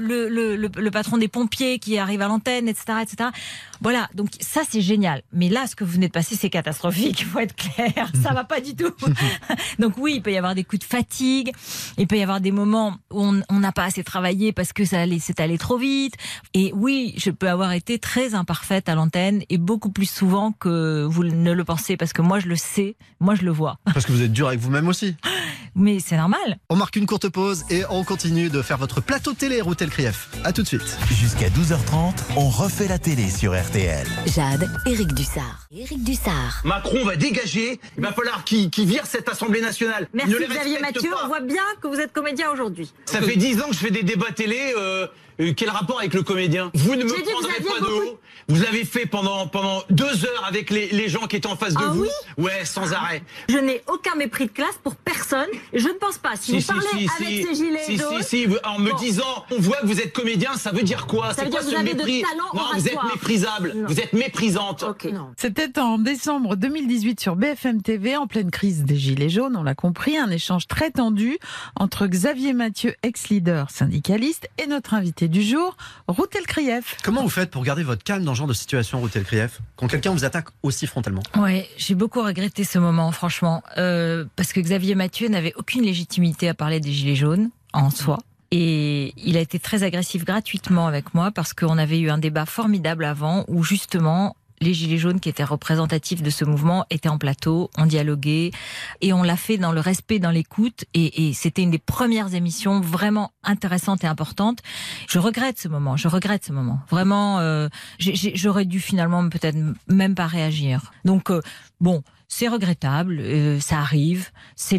le patron des pompiers qui arrive à l'antenne, etc., etc. Voilà, donc ça c'est génial. Mais là, ce que vous venez de passer, c'est catastrophique, il faut être clair, ça va pas du tout. Donc oui, il peut y avoir des coups de fatigue, il peut y avoir des moments où on n'a pas assez travaillé parce que c'est allé trop vite. Et oui, je peux avoir été très imparfaite à l'antenne et beaucoup plus souvent que vous ne le pensez, parce que moi je le sais, moi je le vois. Parce que vous êtes dur avec vous-même aussi. Mais c'est normal. On marque une courte pause et on continue de faire votre plateau télé Routel Krief. À tout de suite. Jusqu'à 12h30, on refait la télé sur RTL. Jade, Éric Dussard. Éric Dussard. Macron va dégager, il va falloir qu'il vire cette Assemblée nationale. Merci Xavier Mathieu, on voit bien que vous êtes comédien aujourd'hui. Ça fait 10 ans que je fais des débats télé, quel rapport avec le comédien? Vous ne me prendrez pas de haut. Vous l'avez fait pendant 2 heures avec les gens qui étaient en face de vous. Oui, ouais, sans arrêt. Je n'ai aucun mépris de classe pour personne. Et je ne pense pas. Si vous parlez avec ces gilets jaunes... en me disant, on voit que vous êtes comédien, ça veut dire quoi? C'est quoi ce mépris? Non, vous êtes méprisable. Non. Vous êtes méprisante. Okay. C'était en décembre 2018 sur BFM TV, en pleine crise des gilets jaunes, on l'a compris, un échange très tendu entre Xavier Mathieu, ex-leader syndicaliste, et notre invité du jour, Routel Krief. Comment vous faites pour garder votre calme dans ce genre de situation, Routel Krief, quand quelqu'un vous attaque aussi frontalement? Ouais, j'ai beaucoup regretté ce moment, franchement, parce que Xavier Mathieu n'avait aucune légitimité à parler des gilets jaunes en soi. Et il a été très agressif gratuitement avec moi parce qu'on avait eu un débat formidable avant où justement les gilets jaunes qui étaient représentatifs de ce mouvement étaient en plateau, on dialoguait et on l'a fait dans le respect, dans l'écoute et c'était une des premières émissions vraiment intéressantes et importantes. Je regrette ce moment. Vraiment, j'aurais dû finalement peut-être même pas réagir. Donc bon, c'est regrettable, ça arrive, c'est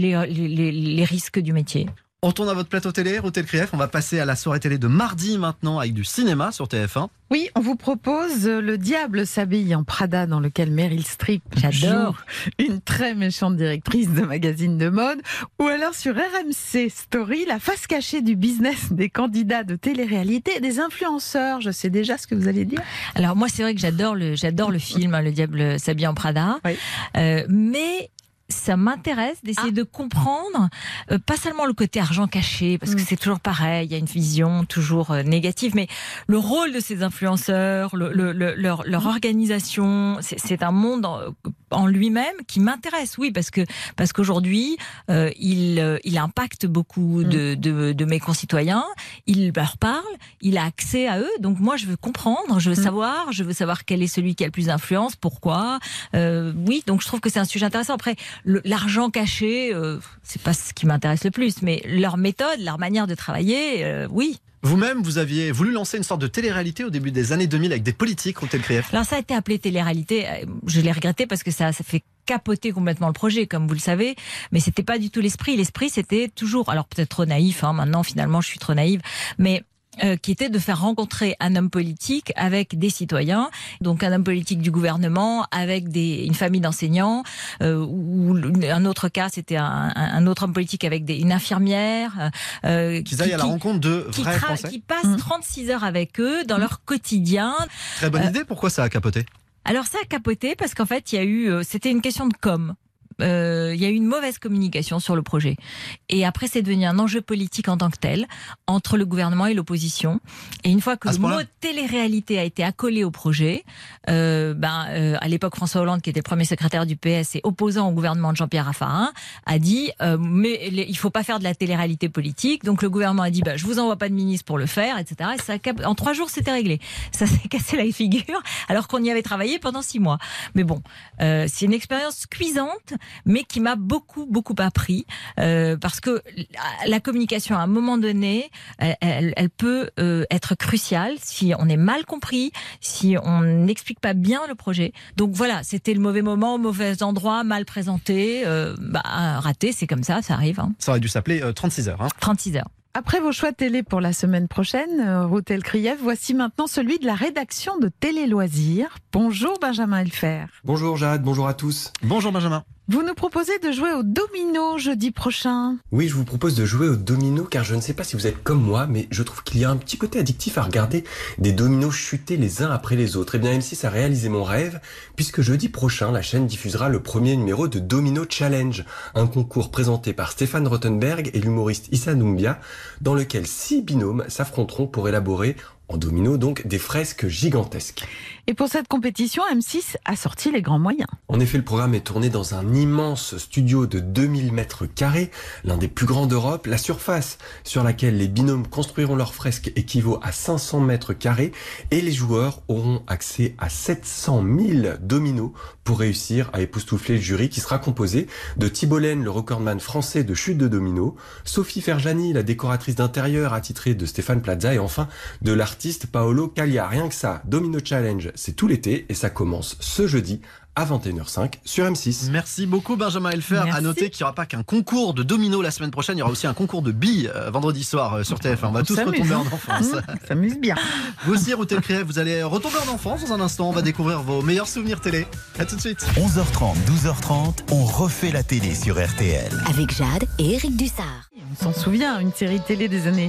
les risques du métier. On retourne à votre plateau télé, Routel Krief. On va passer à la soirée télé de mardi maintenant avec du cinéma sur TF1. Oui, on vous propose Le diable s'habille en Prada, dans lequel Meryl Streep joue une très méchante directrice de magazine de mode. Ou alors sur RMC Story, la face cachée du business des candidats de télé-réalité et des influenceurs. Je sais déjà ce que vous allez dire. Alors moi, c'est vrai que j'adore le film, hein, Le diable s'habille en Prada. Oui. Mais ça m'intéresse d'essayer de comprendre, pas seulement le côté argent caché, parce que c'est toujours pareil, il y a une vision toujours négative, mais le rôle de ces influenceurs, leur organisation, c'est un monde en lui-même qui m'intéresse, oui, parce qu'aujourd'hui, il impacte beaucoup de mes concitoyens, il leur parle, il a accès à eux, donc moi je veux comprendre, je veux savoir quel est celui qui a le plus d'influence, pourquoi, oui, donc je trouve que c'est un sujet intéressant. Après, l'argent caché, c'est pas ce qui m'intéresse le plus, mais leur méthode, leur manière de travailler, oui. Vous-même, vous aviez voulu lancer une sorte de télé-réalité au début des années 2000 avec des politiques, Routel Krief. Alors ça a été appelé télé-réalité, je l'ai regretté parce que ça fait capoter complètement le projet, comme vous le savez, mais c'était pas du tout l'esprit. L'esprit, c'était toujours, alors peut-être trop naïf, hein, maintenant finalement je suis trop naïve, mais qui était de faire rencontrer un homme politique avec des citoyens, donc un homme politique du gouvernement avec une famille d'enseignants, ou un autre cas, c'était un autre homme politique avec une infirmière. Qu'ils aillent à la rencontre de vrais Français. Qui passent 36 heures avec eux dans leur quotidien. Très bonne idée, pourquoi ça a capoté? Alors ça a capoté parce qu'en fait, c'était une question de com'. Il y a eu une mauvaise communication sur le projet. Et après, c'est devenu un enjeu politique en tant que tel, entre le gouvernement et l'opposition. Et une fois que le mot télé-réalité a été accolé au projet, à l'époque, François Hollande, qui était premier secrétaire du PS et opposant au gouvernement de Jean-Pierre Raffarin, a dit mais il faut pas faire de la télé-réalité politique. Donc le gouvernement a dit je vous envoie pas de ministre pour le faire, etc. Et ça, en 3 jours, c'était réglé. Ça s'est cassé la figure, alors qu'on y avait travaillé pendant 6 mois. Mais bon, c'est une expérience cuisante, mais qui m'a beaucoup appris, parce que la communication à un moment donné, elle peut être cruciale si on est mal compris, si on n'explique pas bien le projet. Donc voilà, c'était le mauvais moment, au mauvais endroit, mal présenté, raté, c'est comme ça arrive. Hein. Ça aurait dû s'appeler 36 heures. 36 heures. Après vos choix télé pour la semaine prochaine, Routel Krief, voici maintenant celui de la rédaction de Télé Loisirs. Bonjour Benjamin Elfer. Bonjour Jade, bonjour à tous. Bonjour Benjamin. Vous nous proposez de jouer au domino jeudi prochain. Oui, je vous propose de jouer au domino car je ne sais pas si vous êtes comme moi, mais je trouve qu'il y a un petit côté addictif à regarder des dominos chuter les uns après les autres. Et bien M6 a réalisé mon rêve puisque jeudi prochain, la chaîne diffusera le premier numéro de Domino Challenge, un concours présenté par Stéphane Rothenberg et l'humoriste Issa Doumbia, dans lequel 6 binômes s'affronteront pour élaborer en domino donc des fresques gigantesques. Et pour cette compétition, M6 a sorti les grands moyens. En effet, le programme est tourné dans un immense studio de 2000 mètres carrés, l'un des plus grands d'Europe. La surface sur laquelle les binômes construiront leurs fresques équivaut à 500 mètres carrés et les joueurs auront accès à 700 000 dominos pour réussir à époustoufler le jury qui sera composé de Thibault Laine, le recordman français de chute de dominos, Sophie Ferjani, la décoratrice d'intérieur attitrée de Stéphane Plaza et enfin de l'artiste Paolo Caglia. Rien que ça, Domino Challenge, c'est tout l'été et ça commence ce jeudi à 21h05 sur M6. Merci beaucoup Benjamin Helfer. À noter qu'il n'y aura pas qu'un concours de domino la semaine prochaine, il y aura aussi un concours de billes vendredi soir sur TF1. On va tous retomber en enfance. Ça s'amuse bien. Vous aussi, Ruth Elkrief, vous allez retomber en enfance dans un instant. On va découvrir vos meilleurs souvenirs télé. À tout de suite. 11h30, 12h30, on refait la télé sur RTL. Avec Jade et Éric Dussard. On s'en souvient, une série télé des années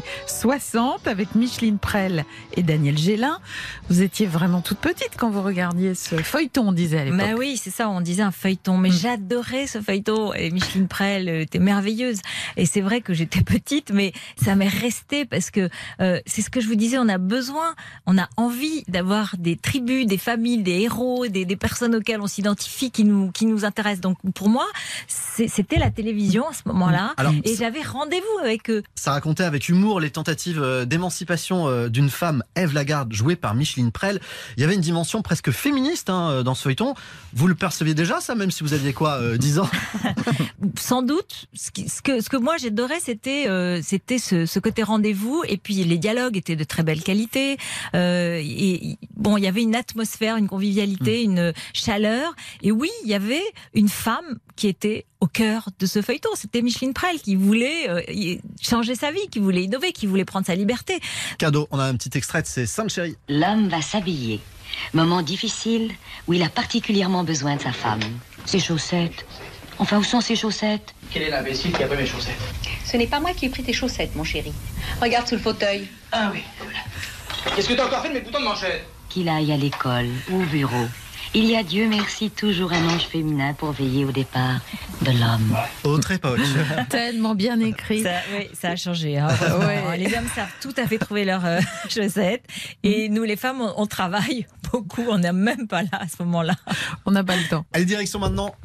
60 avec Micheline Prel et Daniel Gélin. Vous étiez vraiment toute petite quand vous regardiez ce feuilleton, on disait à l'époque. Bah oui, c'est ça, on disait un feuilleton. Mais j'adorais ce feuilleton. Et Micheline Prel était merveilleuse. Et c'est vrai que j'étais petite, mais ça m'est resté parce que c'est ce que je vous disais, on a besoin, on a envie d'avoir des tribus, des familles, des héros, des personnes auxquelles on s'identifie, qui nous intéressent. Donc pour moi, c'était la télévision à ce moment-là. Alors, et j'avais rendez-vous avec eux. Ça racontait avec humour les tentatives d'émancipation d'une femme, Ève Lagarde, jouée par Micheline Prel. Il y avait une dimension presque féministe dans ce feuilleton. Vous le perceviez déjà, ça, même si vous aviez 10 ans? Sans doute. Ce que moi j'adorais, c'était ce côté rendez-vous. Et puis les dialogues étaient de très belle qualité. Et bon, il y avait une atmosphère, une convivialité, une chaleur. Et oui, il y avait une femme qui était au cœur de ce feuilleton. C'était Micheline Prel qui voulait changer sa vie, qui voulait innover, qui voulait prendre sa liberté. Cadeau, on a un petit extrait de C'est Sainte Chérie. L'homme va s'habiller. Moment difficile où il a particulièrement besoin de sa femme. Ses chaussettes. Enfin, où sont ses chaussettes? Quel est l'imbécile qui a pris mes chaussettes? Ce n'est pas moi qui ai pris tes chaussettes, mon chéri. Regarde sous le fauteuil. Ah oui, voilà. Qu'est-ce que t'as encore fait de mes boutons de manchette? Qu'il aille à l'école ou au bureau. Il y a, Dieu merci, toujours un ange féminin pour veiller au départ de l'homme. Autre époque. Tellement bien écrit. Ça a changé. Hein, les hommes savent tout à fait trouver leurs chaussettes. Et nous, les femmes, on travaille beaucoup. On n'est même pas là à ce moment-là. On n'a pas le temps. Allez, direction maintenant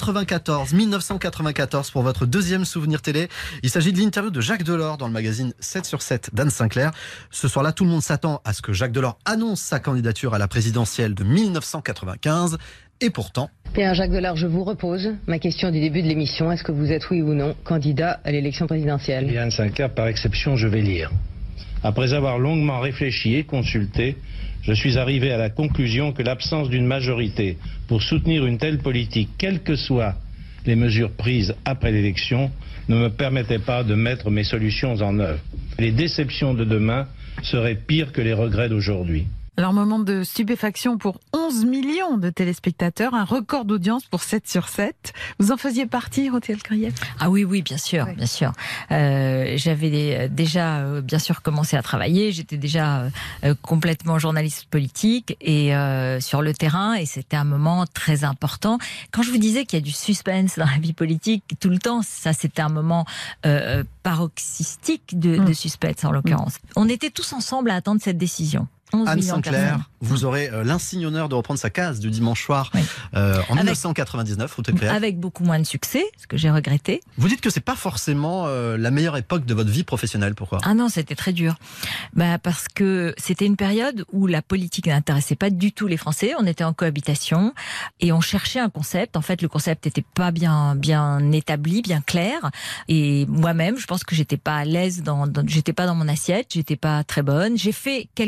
1994 pour votre deuxième souvenir télé. Il s'agit de l'interview de Jacques Delors dans le magazine 7/7 d'Anne Sinclair. Ce soir-là, tout le monde s'attend à ce que Jacques Delors annonce sa candidature à la présidentielle de 1995. Et pourtant... Bien, Jacques Delors, je vous repose ma question du début de l'émission. Est-ce que vous êtes, oui ou non, candidat à l'élection présidentielle? Anne Sinclair, par exception, je vais lire. Après avoir longuement réfléchi et consulté, je suis arrivé à la conclusion que l'absence d'une majorité pour soutenir une telle politique, quelles que soient les mesures prises après l'élection, ne me permettait pas de mettre mes solutions en œuvre. Les déceptions de demain seraient pires que les regrets d'aujourd'hui. Alors, moment de stupéfaction pour 11 millions de téléspectateurs, un record d'audience pour 7/7. Vous en faisiez partie, Ruth Elkrief? Ah oui, bien sûr, oui. Bien sûr. J'avais déjà, bien sûr, commencé à travailler. J'étais déjà complètement journaliste politique et sur le terrain, et c'était un moment très important. Quand je vous disais qu'il y a du suspense dans la vie politique tout le temps, ça, c'était un moment paroxystique de suspense, en l'occurrence. On était tous ensemble à attendre cette décision. Anne Sinclair, vous aurez l'insigne honneur de reprendre sa case du dimanche soir en 1999, Ruth Elkrief. Avec beaucoup moins de succès, ce que j'ai regretté. Vous dites que c'est pas forcément la meilleure époque de votre vie professionnelle, pourquoi? Ah non, c'était très dur. Parce que c'était une période où la politique n'intéressait pas du tout les Français. On était en cohabitation et on cherchait un concept. En fait, le concept n'était pas bien établi, bien clair. Et moi-même, je pense que j'étais pas à l'aise j'étais pas dans mon assiette, j'étais pas très bonne. J'ai fait quelques coups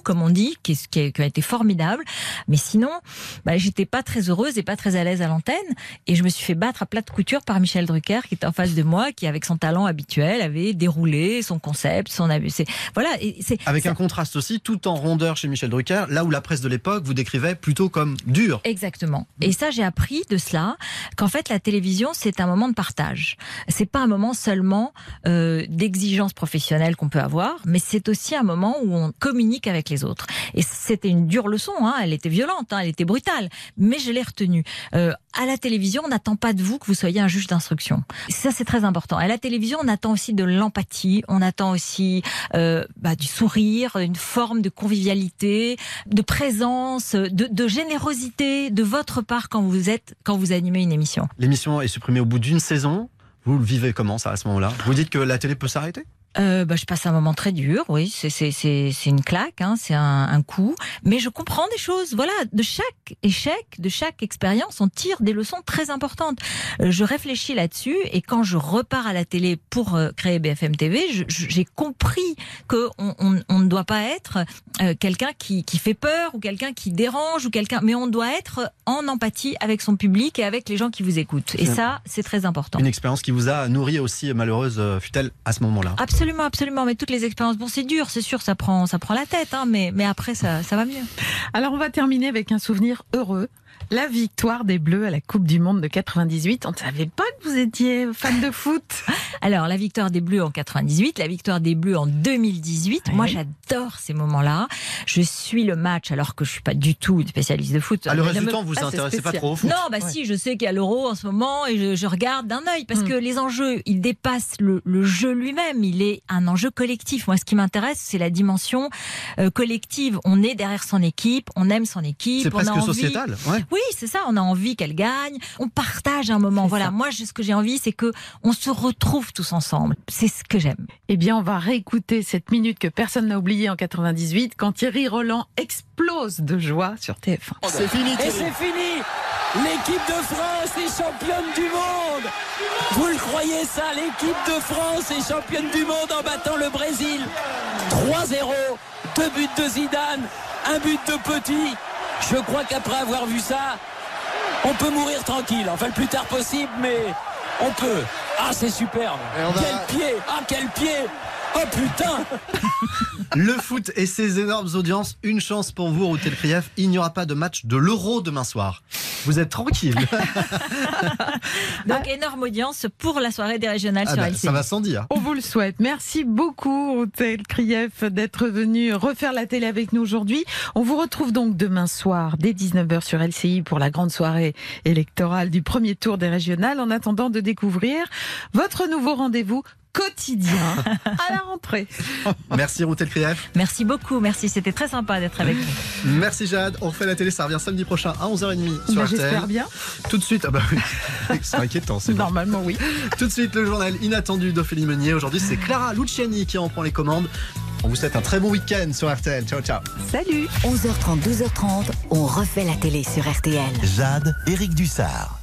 comme on dit, qui a été formidable. Mais sinon, j'étais pas très heureuse et pas très à l'aise à l'antenne. Et je me suis fait battre à plat de couture par Michel Drucker, qui était en face de moi, qui, avec son talent habituel, avait déroulé son concept, son abus. Voilà. Avec un contraste aussi, tout en rondeur chez Michel Drucker, là où la presse de l'époque vous décrivait plutôt comme dur. Exactement. Et ça, j'ai appris de cela, qu'en fait, la télévision, c'est un moment de partage. C'est pas un moment seulement d'exigence professionnelle qu'on peut avoir, mais c'est aussi un moment où on communique avec les autres. Et c'était une dure leçon, elle était violente, elle était brutale, mais je l'ai retenue. À la télévision, on n'attend pas de vous que vous soyez un juge d'instruction. Ça, c'est très important. À la télévision, on attend aussi de l'empathie, on attend aussi du sourire, une forme de convivialité, de présence, de générosité de votre part quand vous animez une émission. L'émission est supprimée au bout d'une saison. Vous le vivez comment, ça, à ce moment-là? Vous dites que la télé peut s'arrêter? Je passe un moment très dur, oui, c'est une claque, c'est un coup, mais je comprends des choses. Voilà, de chaque échec, de chaque expérience, on tire des leçons très importantes. Je réfléchis là-dessus et quand je repars à la télé pour créer BFM TV, j'ai compris que on ne doit pas être quelqu'un qui fait peur ou quelqu'un qui dérange mais on doit être en empathie avec son public et avec les gens qui vous écoutent. Et ça, c'est très important. Une expérience qui vous a nourri aussi, malheureuse fut-elle, à ce moment-là? Absolument, mais toutes les expériences, c'est dur, c'est sûr, ça prend la tête, mais après ça va mieux. Alors on va terminer avec un souvenir heureux. La victoire des Bleus à la Coupe du Monde de 98. On ne savait pas que vous étiez fan de foot. Alors, la victoire des Bleus en 98, la victoire des Bleus en 2018. Oui. Moi, j'adore ces moments-là. Je suis le match alors que je ne suis pas du tout une spécialiste de foot. Le reste du temps, vous vous intéressez pas trop au foot? Non, si, je sais qu'il y a l'Euro en ce moment et je regarde d'un œil parce que les enjeux, ils dépassent le jeu lui-même. Il est un enjeu collectif. Moi, ce qui m'intéresse, c'est la dimension collective. On est derrière son équipe, on aime son équipe. C'est presque sociétal. Ouais. Oui, c'est ça, on a envie qu'elle gagne, on partage un moment. Voilà, moi, ce que j'ai envie, c'est qu'on se retrouve tous ensemble. C'est ce que j'aime. Eh bien, on va réécouter cette minute que personne n'a oubliée en 98, quand Thierry Roland explose de joie sur TF1. C'est fini, Thierry. Et c'est fini. L'équipe de France est championne du monde. Vous le croyez ça? L'équipe de France est championne du monde en battant le Brésil. 3-0, 2 buts de Zidane, 1 but de Petit. Je crois qu'après avoir vu ça, on peut mourir tranquille. Enfin, le plus tard possible, mais on peut. Ah, c'est superbe. Quel pied. Ah, quel pied. Oh putain. Le foot et ses énormes audiences, une chance pour vous, Routel Krief, il n'y aura pas de match de l'Euro demain soir. Vous êtes tranquille. Donc énorme audience pour la soirée des régionales sur LCI. Ça va sans dire. On vous le souhaite. Merci beaucoup, Routel Krief, d'être venu refaire la télé avec nous aujourd'hui. On vous retrouve donc demain soir dès 19h sur LCI pour la grande soirée électorale du premier tour des régionales. En attendant de découvrir votre nouveau rendez-vous quotidien à la rentrée. Merci Routel Krief. Merci beaucoup, merci, c'était très sympa d'être avec vous. Merci Jade, on refait la télé, ça revient samedi prochain à 11h30 sur RTL. J'espère bien. Tout de suite, oui. C'est inquiétant. Normalement oui. Tout de suite le journal inattendu d'Ophélie Meunier. Aujourd'hui c'est Clara Luciani qui en prend les commandes. On vous souhaite un très bon week-end sur RTL. Ciao, ciao. Salut. 11h30, 12h30, on refait la télé sur RTL. Jade, Éric Dussard.